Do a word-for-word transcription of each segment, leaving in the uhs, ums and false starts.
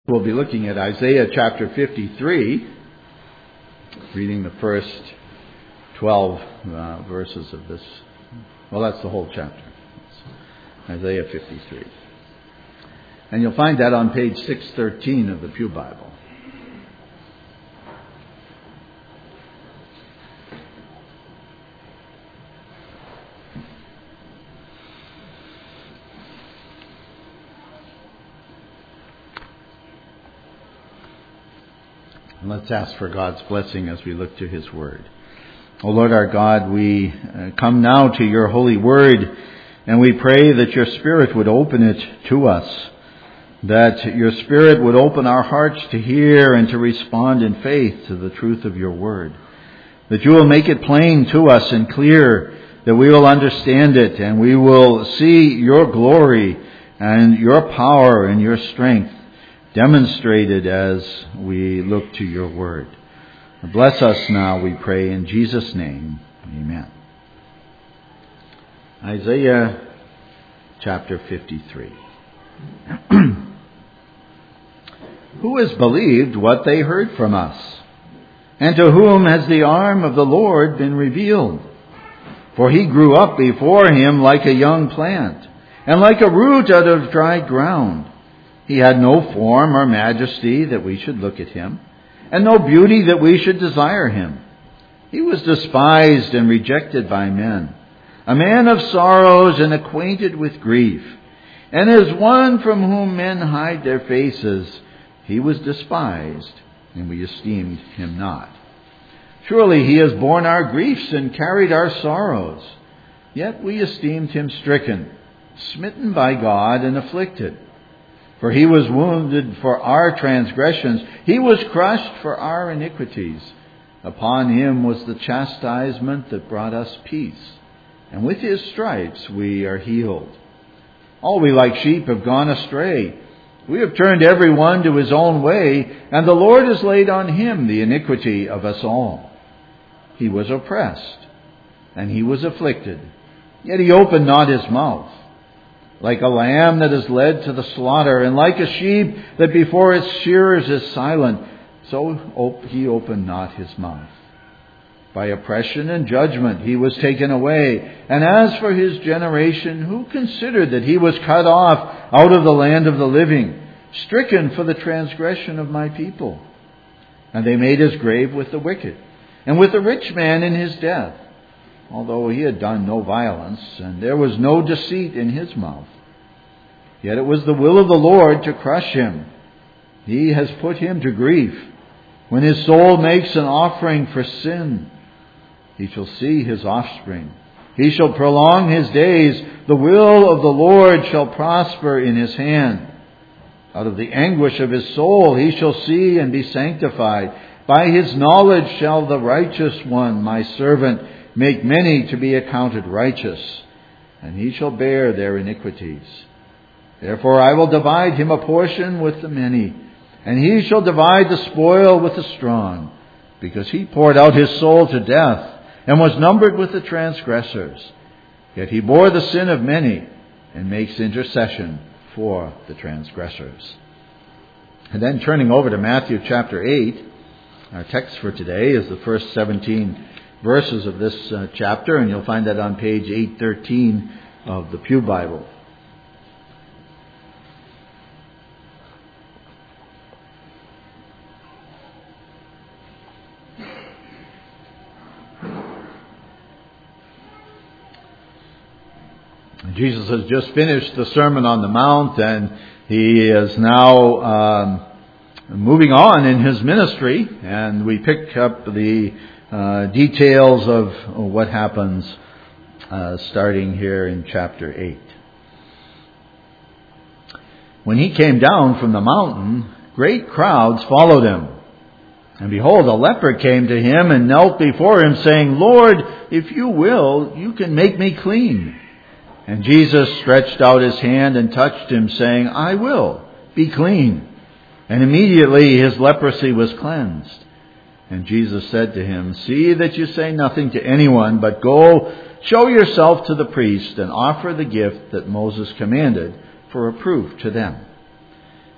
We'll be looking at Isaiah chapter fifty-three, reading the first twelve uh, verses of this. Well, that's the whole chapter. It's Isaiah fifty-three. And you'll find that on page six thirteen of the Pew Bible. And let's ask for God's blessing as we look to His Word. O Lord our God, we uh, come now to Your holy Word, and we pray that Your Spirit would open it to us, that Your Spirit would open our hearts to hear and to respond in faith to the truth of Your Word, that You will make it plain to us and clear, that we will understand it, and we will see Your glory and Your power and Your strength demonstrated as we look to Your Word. Bless us now, we pray, in Jesus' name. Amen. Isaiah chapter fifty-three. Who has believed what they heard from us? And to whom has the arm of the Lord been revealed? For He grew up before Him like a young plant, and like a root out of dry ground. He had no form or majesty that we should look at Him, and no beauty that we should desire Him. He was despised and rejected by men, a man of sorrows and acquainted with grief. And as one from whom men hide their faces, He was despised, and we esteemed Him not. Surely He has borne our griefs and carried our sorrows. Yet we esteemed Him stricken, smitten by God, and afflicted. For He was wounded for our transgressions. He was crushed for our iniquities. Upon Him was the chastisement that brought us peace. And with His stripes we are healed. All we like sheep have gone astray. We have turned every one to his own way, and the Lord has laid on Him the iniquity of us all. He was oppressed, and He was afflicted, yet He opened not His mouth. Like a lamb that is led to the slaughter, and like a sheep that before its shearers is silent, so He opened not His mouth. By oppression and judgment He was taken away. And as for His generation, who considered that He was cut off out of the land of the living, stricken for the transgression of my people? And they made His grave with the wicked, and with the rich man in his death, although He had done no violence, and there was no deceit in His mouth. Yet it was the will of the Lord to crush Him. He has put Him to grief. When His soul makes an offering for sin, He shall see His offspring. He shall prolong His days. The will of the Lord shall prosper in His hand. Out of the anguish of His soul He shall see and be sanctified. By His knowledge shall the righteous one, my servant, make many to be accounted righteous, and He shall bear their iniquities. Therefore I will divide him a portion with the many, and he shall divide the spoil with the strong, because he poured out his soul to death, and was numbered with the transgressors. Yet he bore the sin of many, and makes intercession for the transgressors. And then turning over to Matthew chapter eight, our text for today is the first seventeen verses of this uh, chapter, and you'll find that on page eight thirteen of the Pew Bible. Jesus has just finished the Sermon on the Mount, and He is now um, moving on in His ministry, and we pick up the uh, details of what happens uh, starting here in chapter eight. When He came down from the mountain, great crowds followed Him. And behold, a leper came to Him and knelt before Him, saying, Lord, if you will, you can make me clean. And Jesus stretched out His hand and touched him, saying, I will, be clean. And immediately his leprosy was cleansed. And Jesus said to him, See that you say nothing to anyone, but go, show yourself to the priest, and offer the gift that Moses commanded for a proof to them.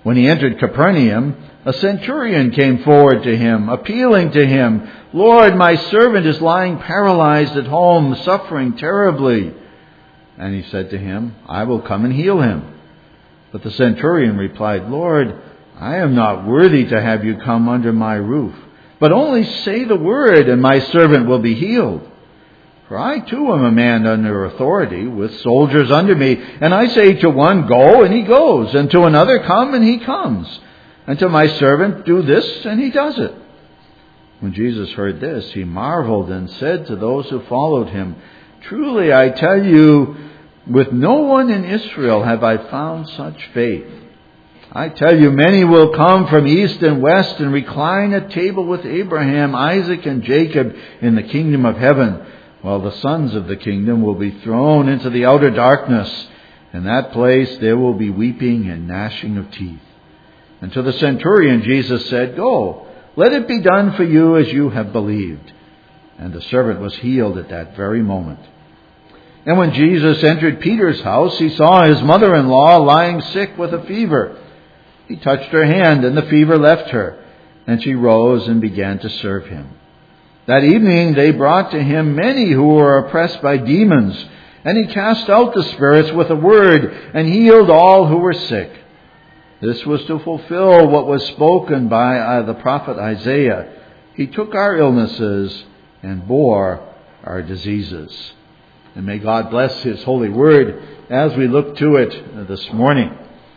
When he entered Capernaum, a centurion came forward to him, appealing to him, "Lord, my servant is lying paralyzed at home, suffering terribly." And he said to him, "I will come and heal him." But the centurion replied, "Lord, I am not worthy to have you come under my roof, but only say the word, and my servant will be healed. For I too am a man under authority, with soldiers under me, and I say to one, 'Go,' and he goes, and to another, 'Come,' and he comes, and to my servant, 'Do this,' and he does it." When Jesus heard this, he marveled and said to those who followed him, "Truly I tell you, with no one in Israel have I found such faith. I tell you, many will come from east and west and recline at table with Abraham, Isaac, and Jacob in the kingdom of heaven, while the sons of the kingdom will be thrown into the outer darkness. In that place there will be weeping and gnashing of teeth." And to the centurion Jesus said, "Go, let it be done for you as you have believed." And the servant was healed at that very moment. And when Jesus entered Peter's house, he saw his mother-in-law lying sick with a fever. He touched her hand, and the fever left her, and she rose and began to serve him. That evening they brought to him many who were oppressed by demons, and he cast out the spirits with a word and healed all who were sick. This was to fulfill what was spoken by uh, the prophet Isaiah. He took our illnesses and bore our diseases. And may God bless His holy word as we look to it this morning.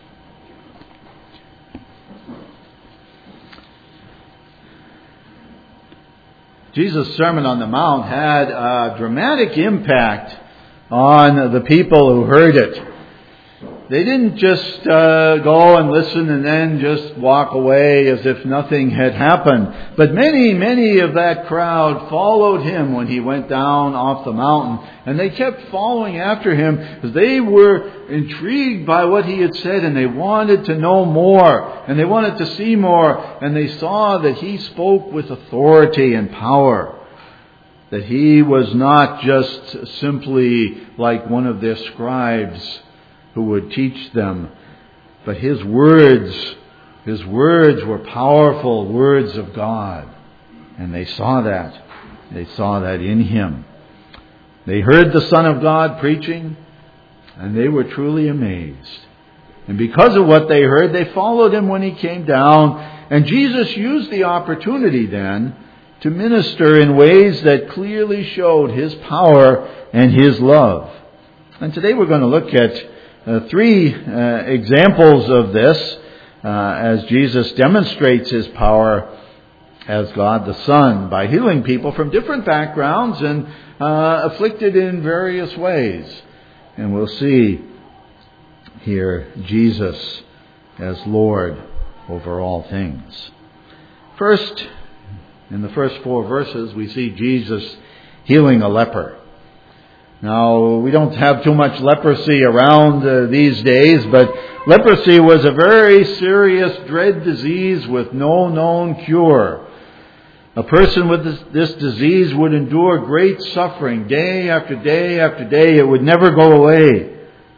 Jesus' Sermon on the Mount had a dramatic impact on the people who heard it. They didn't just uh, go and listen and then just walk away as if nothing had happened. But many, many of that crowd followed him when he went down off the mountain. And they kept following after him because they were intrigued by what he had said, and they wanted to know more, and they wanted to see more. And they saw that he spoke with authority and power, that he was not just simply like one of their scribes who would teach them, but his words, his words were powerful words of God. And they saw that. They saw that in him. They heard the Son of God preaching, and they were truly amazed. And because of what they heard, they followed him when he came down. And Jesus used the opportunity then to minister in ways that clearly showed his power and his love. And today we're going to look at Uh, three uh, examples of this uh, as Jesus demonstrates his power as God the Son by healing people from different backgrounds and uh, afflicted in various ways. And we'll see here Jesus as Lord over all things. First, in the first four verses, we see Jesus healing a leper. Now, we don't have too much leprosy around uh, these days, but leprosy was a very serious, dread disease with no known cure. A person with this, this disease would endure great suffering day after day after day. It would never go away.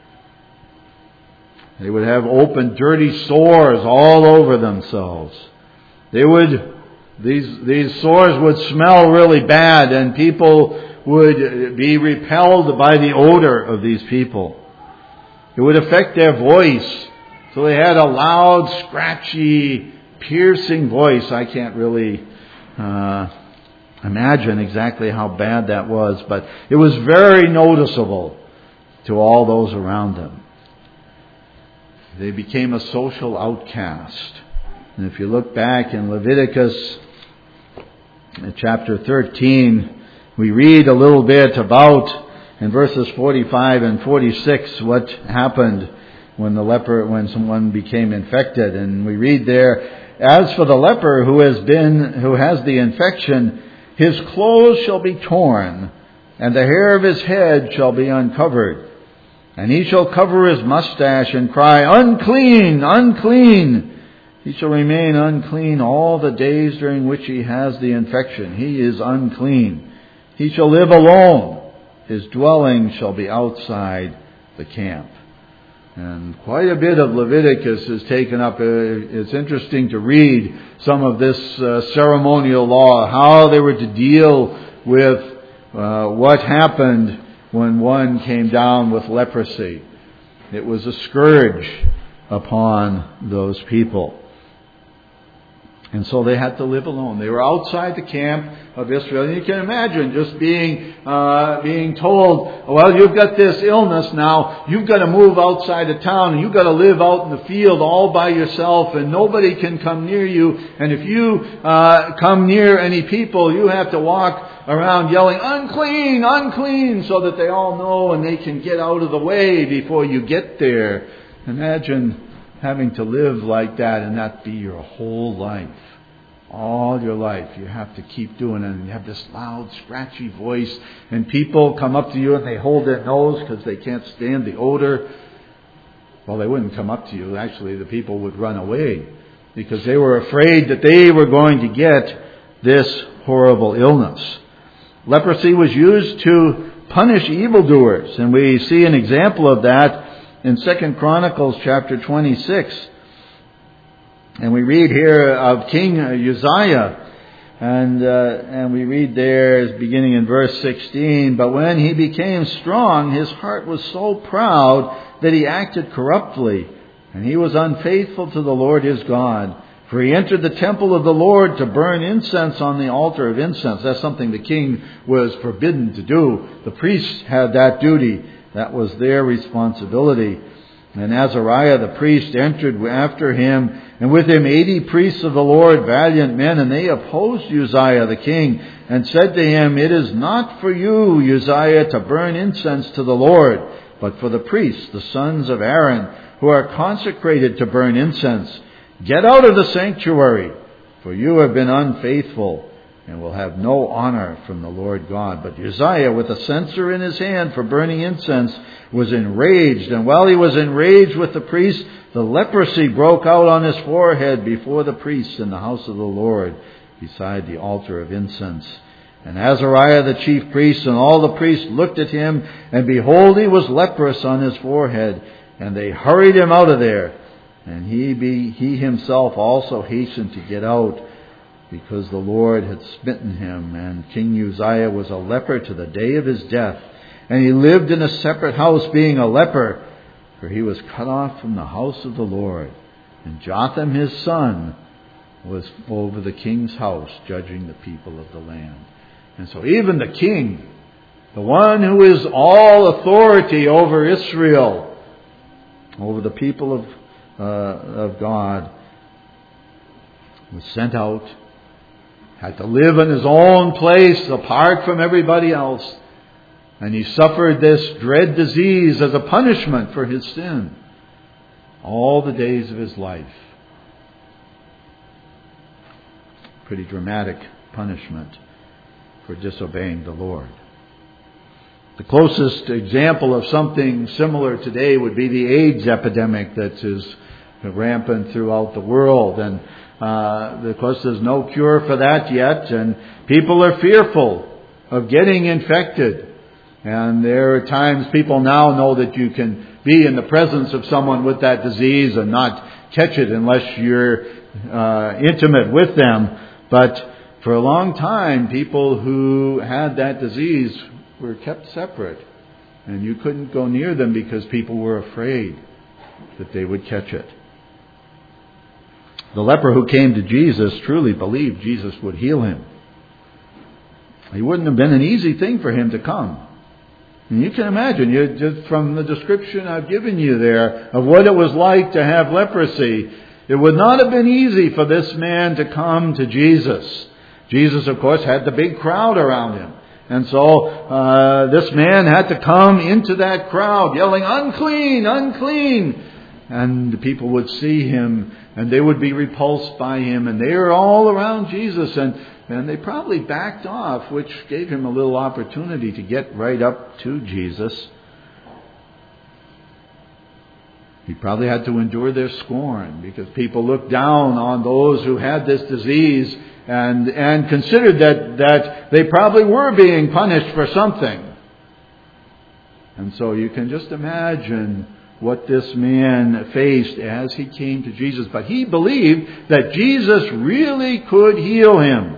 They would have open, dirty sores all over themselves. They would, these, these sores would smell really bad, and people would be repelled by the odor of these people. It would affect their voice. So they had a loud, scratchy, piercing voice. I can't really uh, imagine exactly how bad that was, but it was very noticeable to all those around them. They became a social outcast. And if you look back in Leviticus chapter thirteen, we read a little bit about, in verses forty-five and forty-six, what happened when the leper, when someone became infected. And we read there, "As for the leper who has been, who has the infection, his clothes shall be torn, and the hair of his head shall be uncovered. And he shall cover his mustache and cry, 'Unclean, unclean!' He shall remain unclean all the days during which he has the infection. He is unclean. He shall live alone. His dwelling shall be outside the camp." And quite a bit of Leviticus is taken up. It's interesting to read some of this uh, ceremonial law, how they were to deal with uh, what happened when one came down with leprosy. It was a scourge upon those people. And so they had to live alone. They were outside the camp of Israel. And you can imagine just being uh, being told, well, you've got this illness now. You've got to move outside of town. And you've got to live out in the field all by yourself. And nobody can come near you. And if you uh, come near any people, you have to walk around yelling, unclean, unclean, so that they all know and they can get out of the way before you get there. Imagine having to live like that and that be your whole life. All your life you have to keep doing it. And you have this loud, scratchy voice. And people come up to you and they hold their nose because they can't stand the odor. Well, they wouldn't come up to you. Actually, the people would run away because they were afraid that they were going to get this horrible illness. Leprosy was used to punish evildoers. And we see an example of that in Second Chronicles chapter twenty-six. And we read here of King Uzziah. And, uh, and we read there, beginning in verse sixteen, but when he became strong, his heart was so proud that he acted corruptly. And he was unfaithful to the Lord his God. For he entered the temple of the Lord to burn incense on the altar of incense. That's something the king was forbidden to do. The priests had that duty. That was their responsibility. And Azariah the priest entered after him, and with him eighty priests of the Lord, valiant men, and they opposed Uzziah the king, and said to him, it is not for you, Uzziah, to burn incense to the Lord, but for the priests, the sons of Aaron, who are consecrated to burn incense. Get out of the sanctuary, for you have been unfaithful, and will have no honor from the Lord God. But Uzziah, with a censer in his hand for burning incense, was enraged. And while he was enraged with the priests, the leprosy broke out on his forehead before the priests in the house of the Lord, beside the altar of incense. And Azariah the chief priest and all the priests looked at him, and behold, he was leprous on his forehead. And they hurried him out of there. And he, be, he himself also hastened to get out, because the Lord had smitten him. And King Uzziah was a leper to the day of his death. And he lived in a separate house, being a leper, for he was cut off from the house of the Lord. And Jotham his son was over the king's house, judging the people of the land. And so even the king, the one who is all authority over Israel, over the people of, uh, of God, was sent out, had to live in his own place apart from everybody else. And he suffered this dread disease as a punishment for his sin all the days of his life. Pretty dramatic punishment for disobeying the Lord. The closest example of something similar today would be the AIDS epidemic that is rampant throughout the world. And uh, of course there's no cure for that yet. And people are fearful of getting infected. And there are times people now know that you can be in the presence of someone with that disease and not catch it unless you're uh, intimate with them. But for a long time, people who had that disease were kept separate. And you couldn't go near them because people were afraid that they would catch it. The leper who came to Jesus truly believed Jesus would heal him. It wouldn't have been an easy thing for him to come. And you can imagine, you, just from the description I've given you there of what it was like to have leprosy, it would not have been easy for this man to come to Jesus. Jesus, of course, had the big crowd around him. And so uh, this man had to come into that crowd yelling, unclean, unclean. And the people would see him and they would be repulsed by him. And they were all around Jesus. And, and they probably backed off, which gave him a little opportunity to get right up to Jesus. He probably had to endure their scorn because people looked down on those who had this disease and and considered that, that they probably were being punished for something. And so you can just imagine what this man faced as he came to Jesus. But he believed that Jesus really could heal him.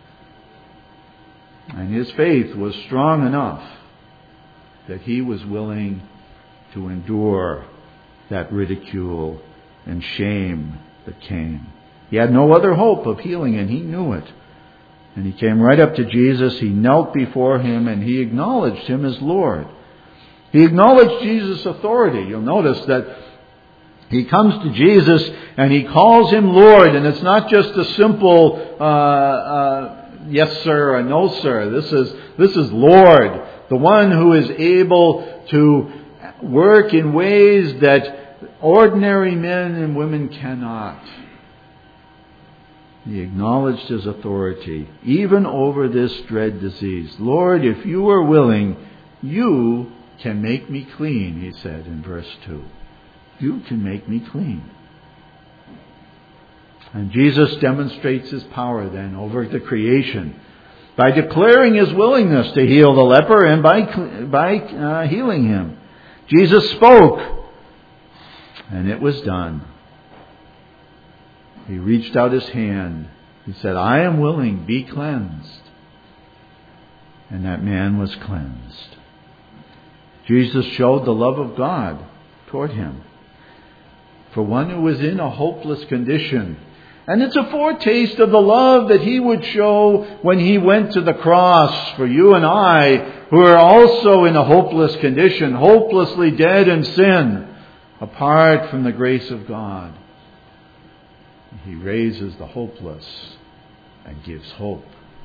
And his faith was strong enough that he was willing to endure that ridicule and shame that came. He had no other hope of healing, and he knew it. And he came right up to Jesus. He knelt before him, and he acknowledged him as Lord. He acknowledged Jesus' authority. You'll notice that he comes to Jesus and he calls him Lord. And it's not just a simple uh, uh, yes sir or no sir. This is, this is Lord. The one who is able to work in ways that ordinary men and women cannot. He acknowledged his authority, even over this dread disease. Lord, if you are willing, you can make me clean, he said in verse two. You can make me clean. And Jesus demonstrates his power then over the creation by declaring his willingness to heal the leper and by, by uh, healing him. Jesus spoke, and it was done. He reached out his hand. He said, I am willing, be cleansed. And that man was cleansed. Jesus showed the love of God toward him. For one who was in a hopeless condition. And it's a foretaste of the love that he would show when he went to the cross for you and I, who are also in a hopeless condition, hopelessly dead in sin, apart from the grace of God. He raises the hopeless and gives hope.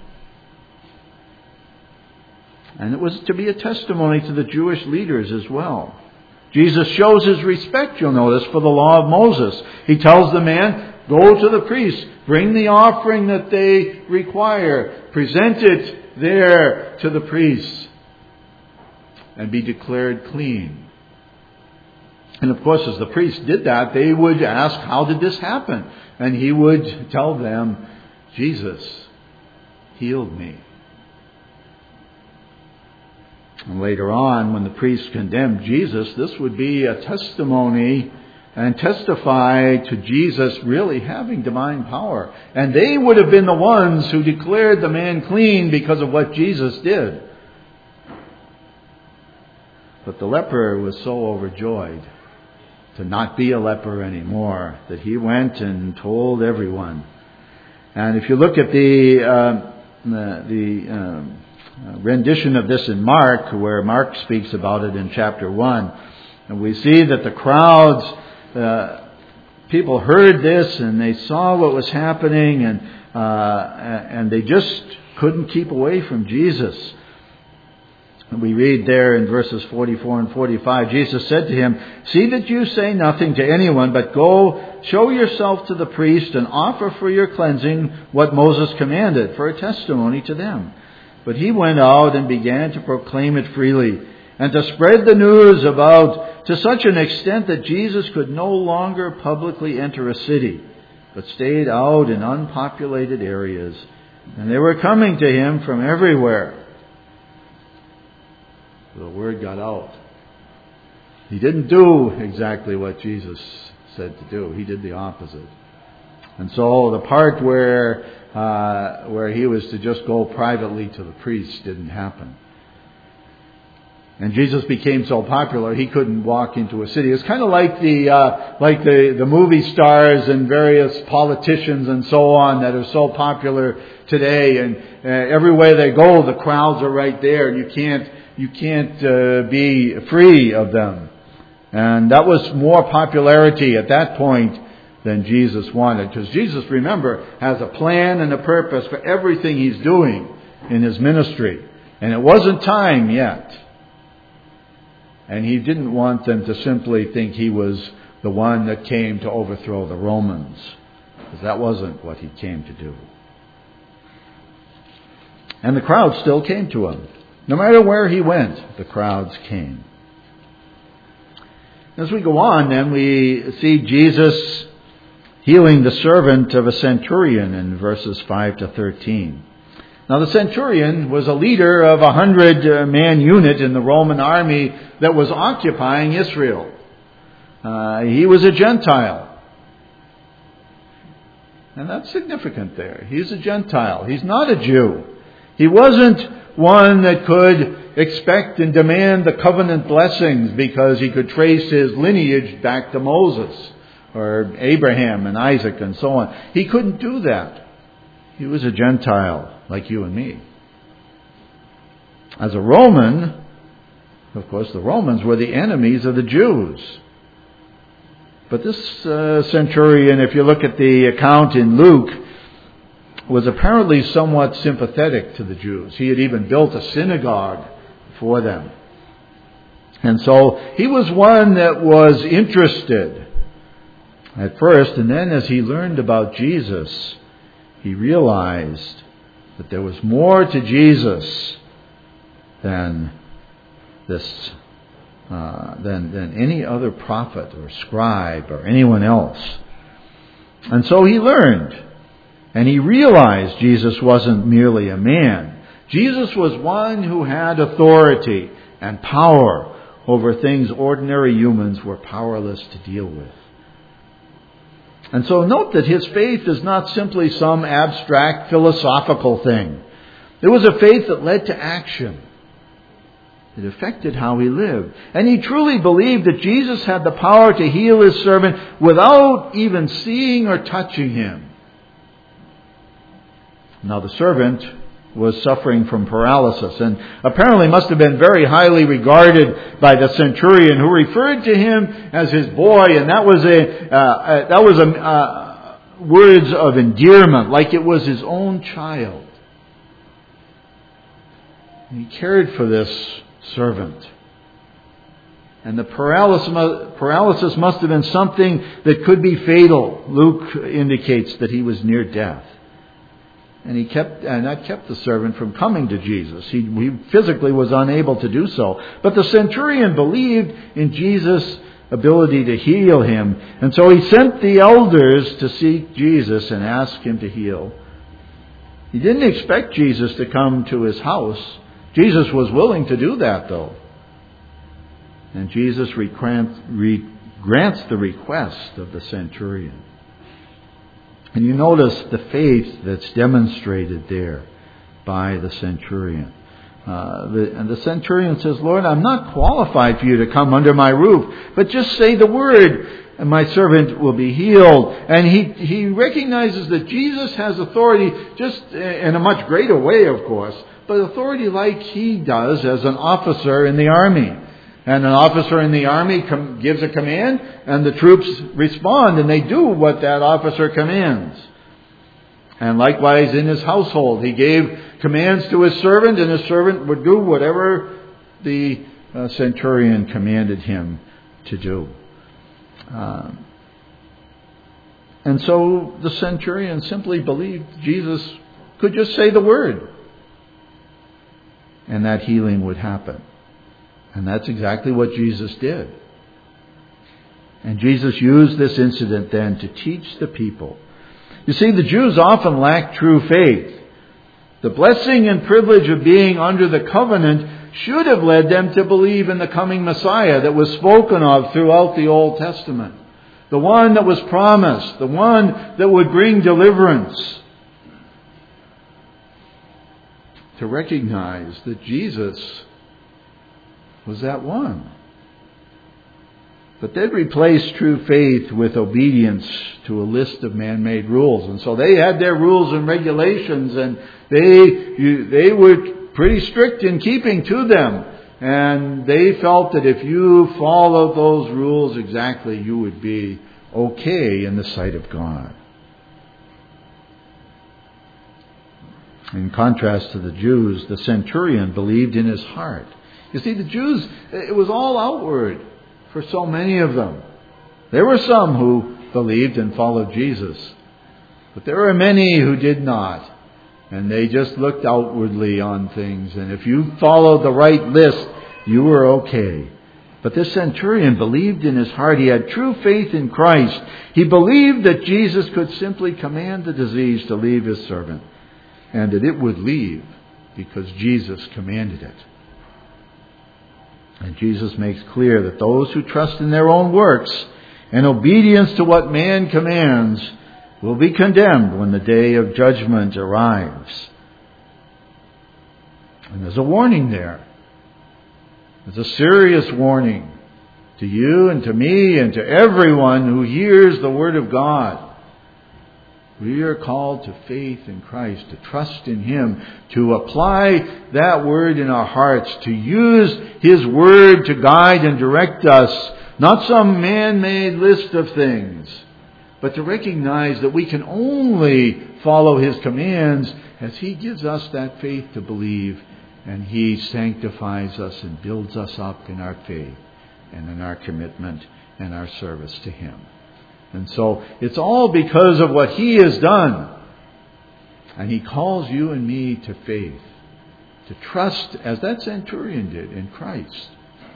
And it was to be a testimony to the Jewish leaders as well. Jesus shows his respect, you'll notice, for the law of Moses. He tells the man, go to the priest, bring the offering that they require, present it there to the priest, and be declared clean. And of course, as the priest did that, they would ask, how did this happen? And he would tell them, Jesus healed me. And later on, when the priests condemned Jesus, this would be a testimony and testify to Jesus really having divine power. And they would have been the ones who declared the man clean because of what Jesus did. But the leper was so overjoyed to not be a leper anymore that he went and told everyone. And if you look at the uh, the, the um, rendition of this in Mark, where Mark speaks about it in chapter one, and we see that the crowds, uh, people heard this and they saw what was happening, and uh, and they just couldn't keep away from Jesus. And we read there in verses forty-four and forty-five, Jesus said to him, see that you say nothing to anyone, but go show yourself to the priest and offer for your cleansing what Moses commanded for a testimony to them. But he went out and began to proclaim it freely and to spread the news about to such an extent that Jesus could no longer publicly enter a city, but stayed out in unpopulated areas. And they were coming to him from everywhere. The word got out. He didn't do exactly what Jesus said to do. He did the opposite. And so the part where uh, where he was to just go privately to the priest didn't happen. And Jesus became so popular he couldn't walk into a city. It's kind of like the uh, like the, the movie stars and various politicians and so on that are so popular today. And uh, everywhere they go, the crowds are right there, and you can't you can't uh, be free of them. And that was more popularity at that point than Jesus wanted. Because Jesus, remember, has a plan and a purpose for everything he's doing in his ministry. And it wasn't time yet. And he didn't want them to simply think he was the one that came to overthrow the Romans. Because that wasn't what he came to do. And the crowd still came to him. No matter where he went, the crowds came. As we go on, then, we see Jesus healing the servant of a centurion in verses five to thirteen. Now, the centurion was a leader of a hundred-man unit in the Roman army that was occupying Israel. Uh, he was a Gentile. And that's significant there. He's a Gentile. He's not a Jew. He wasn't one that could expect and demand the covenant blessings because he could trace his lineage back to Moses or Abraham and Isaac and so on. He couldn't do that. He was a Gentile like you and me. As a Roman, of course, the Romans were the enemies of the Jews. But this uh, centurion, if you look at the account in Luke, was apparently somewhat sympathetic to the Jews. He had even built a synagogue for them. And so he was one that was interested at first, and then as he learned about Jesus, he realized that there was more to Jesus than this Uh, than, than any other prophet or scribe or anyone else. And so he learned, and he realized Jesus wasn't merely a man. Jesus was one who had authority and power over things ordinary humans were powerless to deal with. And so note that his faith is not simply some abstract philosophical thing. It was a faith that led to action. It affected how he lived. And he truly believed that Jesus had the power to heal his servant without even seeing or touching him. Now the servant was suffering from paralysis and apparently must have been very highly regarded by the centurion, who referred to him as his boy, and that was a uh, that was a uh, words of endearment, like it was his own child. And he cared for this servant. And the paralysis, paralysis must have been something that could be fatal. Luke indicates that he was near death. And he kept, and that kept the servant from coming to Jesus. He, he physically was unable to do so. But the centurion believed in Jesus' ability to heal him. And so he sent the elders to seek Jesus and ask him to heal. He didn't expect Jesus to come to his house. Jesus was willing to do that, though. And Jesus grants the request of the centurion. And you notice the faith that's demonstrated there by the centurion. Uh, the, and the centurion says, Lord, I'm not qualified for you to come under my roof, but just say the word and my servant will be healed. And he, he recognizes that Jesus has authority just in a much greater way, of course, but authority like he does as an officer in the army. And an officer in the army com- gives a command, and the troops respond, and they do what that officer commands. And likewise in his household, he gave commands to his servant, and his servant would do whatever the uh, centurion commanded him to do. Uh, and so the centurion simply believed Jesus could just say the word, and that healing would happen. And that's exactly what Jesus did. And Jesus used this incident then to teach the people. You see, the Jews often lacked true faith. The blessing and privilege of being under the covenant should have led them to believe in the coming Messiah that was spoken of throughout the Old Testament. The one that was promised. The one that would bring deliverance. To recognize that Jesus was that one. But they'd replaced true faith with obedience to a list of man-made rules. And so they had their rules and regulations, and they you, they were pretty strict in keeping to them. And they felt that if you followed those rules exactly, you would be okay in the sight of God. In contrast to the Jews, the centurion believed in his heart. You see, the Jews, it was all outward for so many of them. There were some who believed and followed Jesus, but there were many who did not, and they just looked outwardly on things. And if you followed the right list, you were okay. But this centurion believed in his heart. He had true faith in Christ. He believed that Jesus could simply command the disease to leave his servant, and that it would leave because Jesus commanded it. And Jesus makes clear that those who trust in their own works and obedience to what man commands will be condemned when the day of judgment arrives. And there's a warning there. There's a serious warning to you and to me and to everyone who hears the Word of God. We are called to faith in Christ, to trust in Him, to apply that Word in our hearts, to use His Word to guide and direct us, not some man-made list of things, but to recognize that we can only follow His commands as He gives us that faith to believe, and He sanctifies us and builds us up in our faith and in our commitment and our service to Him. And so it's all because of what He has done. And He calls you and me to faith, to trust as that centurion did in Christ,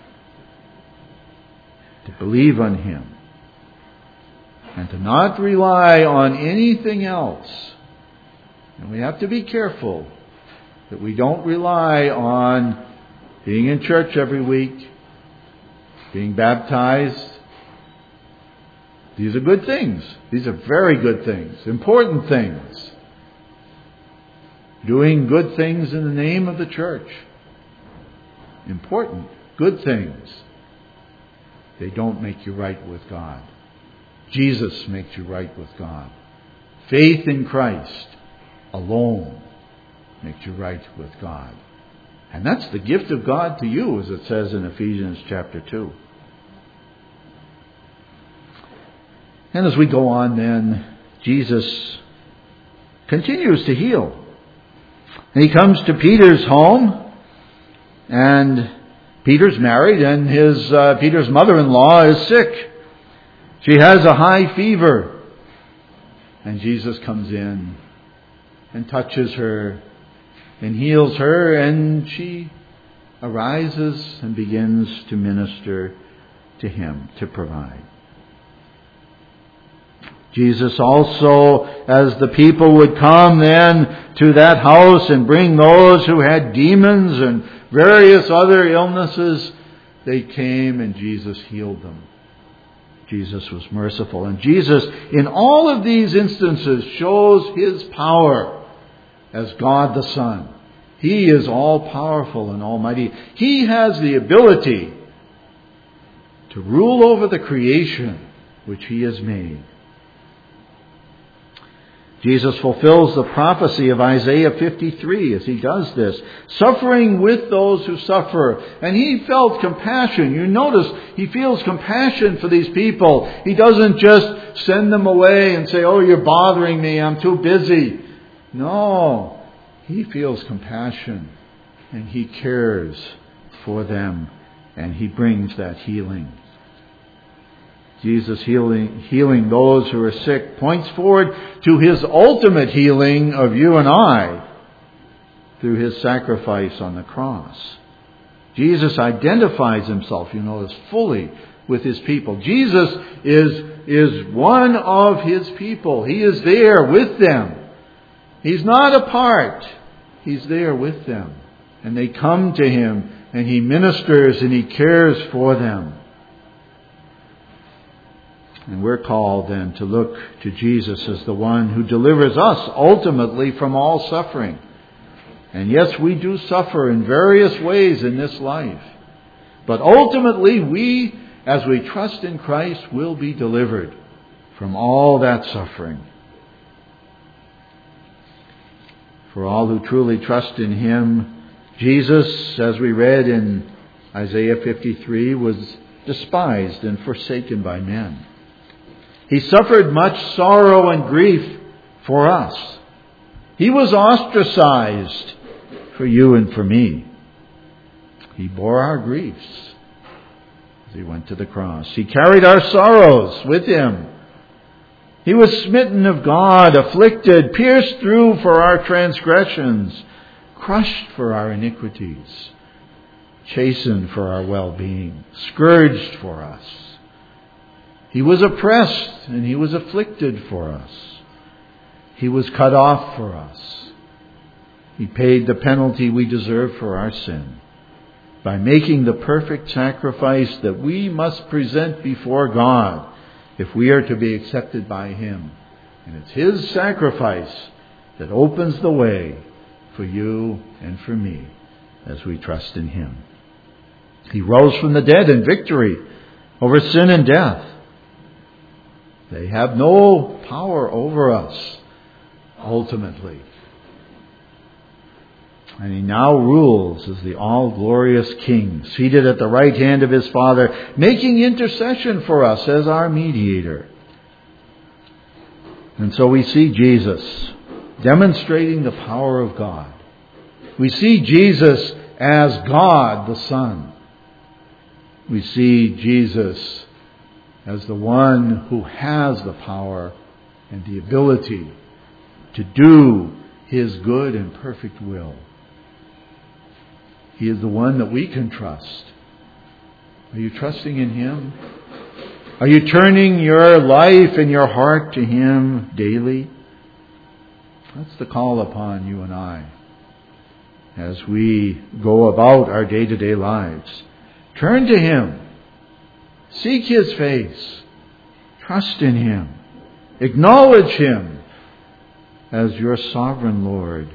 to believe on Him, and to not rely on anything else. And we have to be careful that we don't rely on being in church every week, being baptized. These are good things. These are very good things, important things. Doing good things in the name of the church. Important, good things. They don't make you right with God. Jesus makes you right with God. Faith in Christ alone makes you right with God. And that's the gift of God to you, as it says in Ephesians chapter two. And as we go on then, Jesus continues to heal. And He comes to Peter's home, and Peter's married, and his uh, Peter's mother-in-law is sick. She has a high fever. And Jesus comes in and touches her and heals her, and she arises and begins to minister to him, to provide. Jesus also, as the people would come then to that house and bring those who had demons and various other illnesses, they came and Jesus healed them. Jesus was merciful. And Jesus, in all of these instances, shows His power as God the Son. He is all-powerful and almighty. He has the ability to rule over the creation which He has made. Jesus fulfills the prophecy of Isaiah fifty-three as He does this, suffering with those who suffer. And He felt compassion. You notice He feels compassion for these people. He doesn't just send them away and say, "Oh, you're bothering me, I'm too busy." No, He feels compassion and He cares for them, and He brings that healing. Jesus healing, healing those who are sick points forward to His ultimate healing of you and I through His sacrifice on the cross. Jesus identifies Himself, you notice, fully with His people. Jesus is, is one of His people. He is there with them. He's not apart. He's there with them. And they come to Him, and He ministers and He cares for them. And we're called then to look to Jesus as the one who delivers us ultimately from all suffering. And yes, we do suffer in various ways in this life. But ultimately we, as we trust in Christ, will be delivered from all that suffering. For all who truly trust in Him, Jesus, as we read in Isaiah fifty-three, was despised and forsaken by men. He suffered much sorrow and grief for us. He was ostracized for you and for me. He bore our griefs as He went to the cross. He carried our sorrows with Him. He was smitten of God, afflicted, pierced through for our transgressions, crushed for our iniquities, chastened for our well-being, scourged for us. He was oppressed and He was afflicted for us. He was cut off for us. He paid the penalty we deserve for our sin. by making the perfect sacrifice that we must present before God if we are to be accepted by Him. And it's His sacrifice that opens the way for you and for me as we trust in Him. He rose from the dead in victory over sin and death. They have no power over us, ultimately. And He now rules as the all-glorious King, seated at the right hand of His Father, making intercession for us as our mediator. And so we see Jesus demonstrating the power of God. We see Jesus as God the Son. We see Jesus as the one who has the power and the ability to do His good and perfect will. He is the one that we can trust. Are you trusting in Him? Are you turning your life and your heart to Him daily? That's the call upon you and I as we go about our day-to-day lives. Turn to Him. Seek His face. Trust in Him. Acknowledge Him as your sovereign Lord.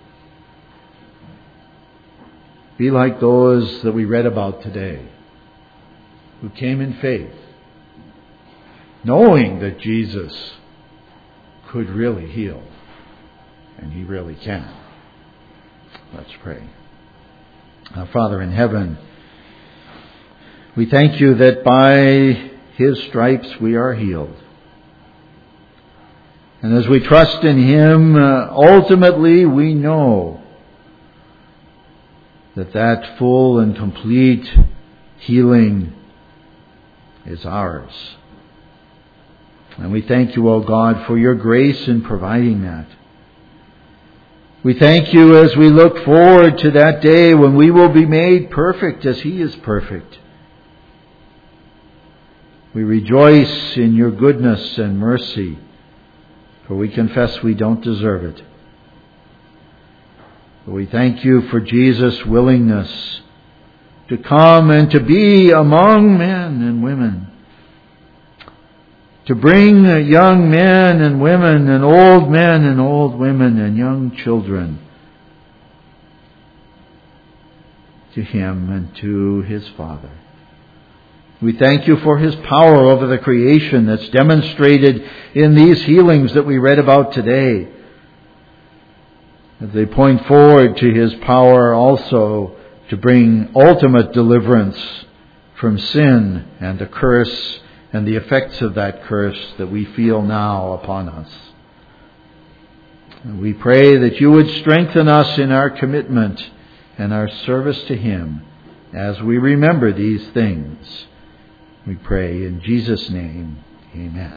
Be like those that we read about today, who came in faith, knowing that Jesus could really heal, and He really can. Let's pray. Our Father in heaven, we thank You that by His stripes we are healed. And as we trust in Him, uh, ultimately we know that that full and complete healing is ours. And we thank You, O God, for Your grace in providing that. We thank You as we look forward to that day when we will be made perfect as He is perfect. We rejoice in Your goodness and mercy, for we confess we don't deserve it. But we thank You for Jesus' willingness to come and to be among men and women, to bring young men and women and old men and old women and young children to Him and to His Father. We thank You for His power over the creation that's demonstrated in these healings that we read about today. As they point forward to His power also to bring ultimate deliverance from sin and the curse and the effects of that curse that we feel now upon us. And we pray that You would strengthen us in our commitment and our service to Him as we remember these things. We pray in Jesus' name, amen.